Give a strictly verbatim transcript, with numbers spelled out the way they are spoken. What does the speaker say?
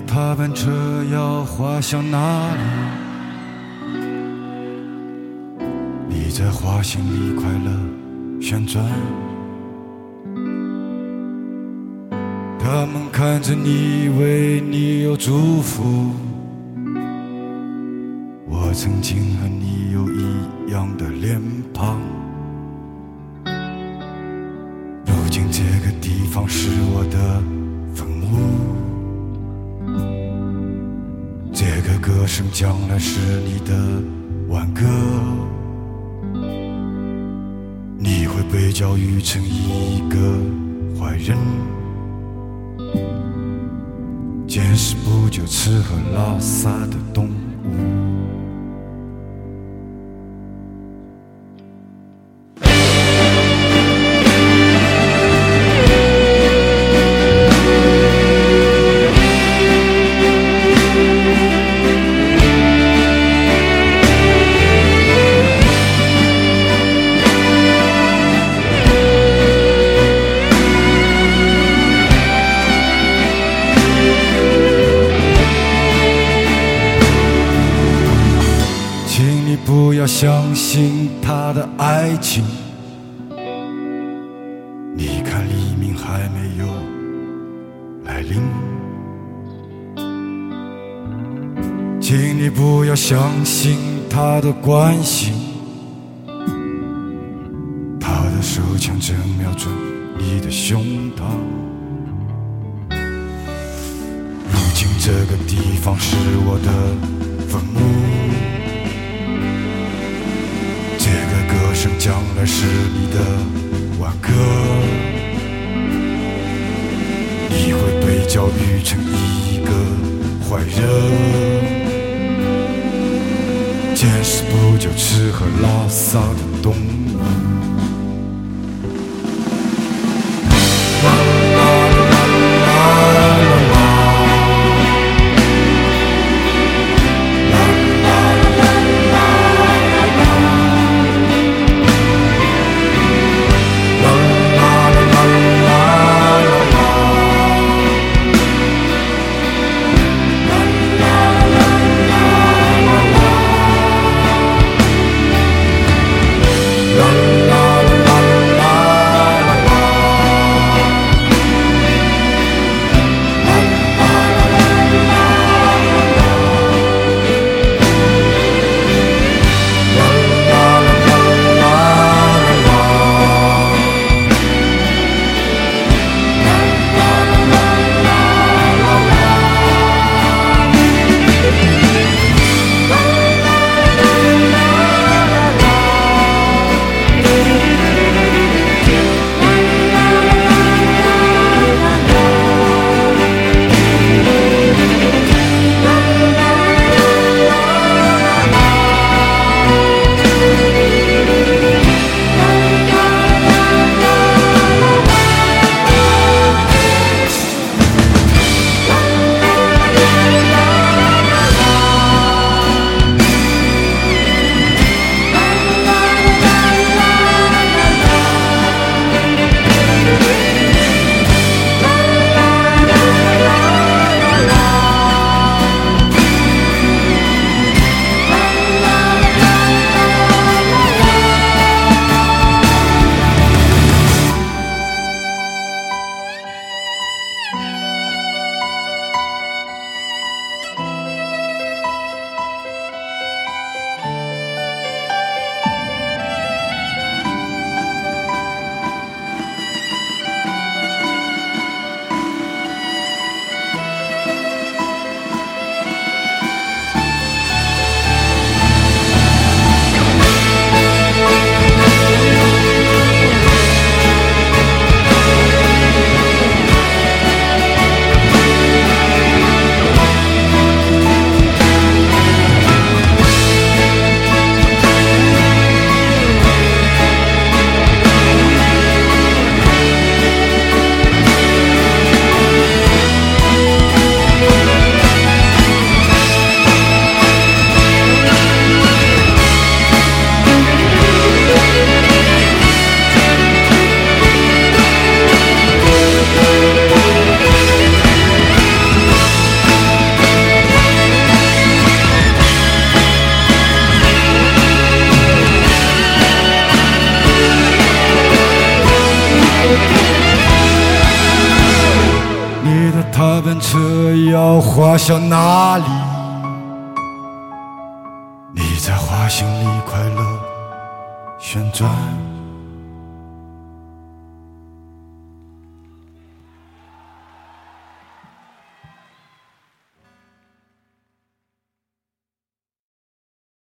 踏板车要滑向哪里？你在花心里快乐旋转，他们看着你，为你有祝福。我曾经和你有一样的脸庞，如今这个地方是我的坟墓。这个歌声将来是你的挽歌，你会被教育成一个坏人，见识不就吃喝拉撒的动物。不要相信他的爱情，你看黎明还没有来临。请你不要相信他的关心，他的手枪正瞄准你的胸膛。如今这个地方是我的坟墓，这个歌声将来是你的挽歌，你会被教育成一个坏人，见识不就吃喝拉撒的动物。啦向哪里？你在花心里快乐旋转。